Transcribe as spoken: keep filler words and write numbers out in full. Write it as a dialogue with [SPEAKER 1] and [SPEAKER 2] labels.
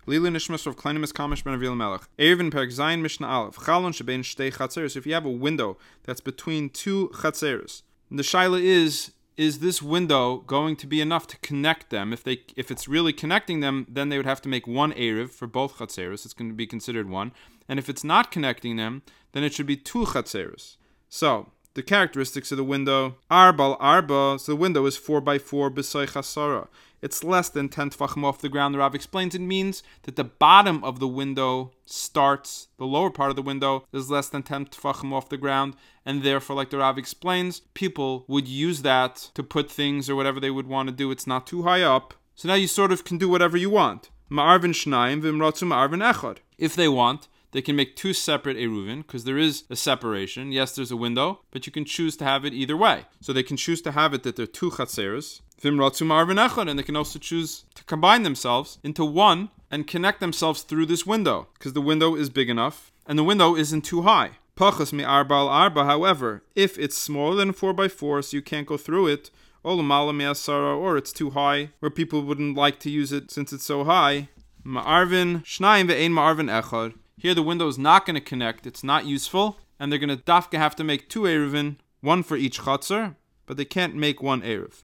[SPEAKER 1] Lili Nishmas of Kleinimus Kamish Ben Avil Melech. Erevin Perek Zayin Mishnah Aleph. Chalon Shebein Shtei Chatzeros. If you have a window that's between two Chatzeros, the shaila is, is this window going to be enough to connect them? If they, if it's really connecting them, then they would have to make one Erev for both Chatzeros. It's going to be considered one. And if it's not connecting them, then it should be two Chatzeros. So, the characteristics of the window, Arbal Arba, so the window is four by four B'sai Chasara. It's less than ten tefachim off the ground. The Rav explains it means that the bottom of the window starts, the lower part of the window is less than ten tefachim off the ground, and therefore, like the Rav explains, people would use that to put things or whatever they would want to do. It's not too high up. So now you sort of can do whatever you want. Ma'arvin shnayim v'imratzu ma'arvin echad. If they want, they can make two separate eruvin, because there is a separation. Yes, there's a window, but you can choose to have it either way. So they can choose to have it that they're two chatzeros, v'imratzu ma'arvin echad, and they can also choose to combine themselves into one and connect themselves through this window, because the window is big enough, and the window isn't too high. Pachas mi arba al arba, however, if it's smaller than four by four, so you can't go through it, or it's too high, where people wouldn't like to use it since it's so high, ma'arvin shnayim ve'ein ma'arvin echad. Here the window is not going to connect, it's not useful, and they're going to dafka have to make two eruvin, one for each chatzar, but they can't make one eruv.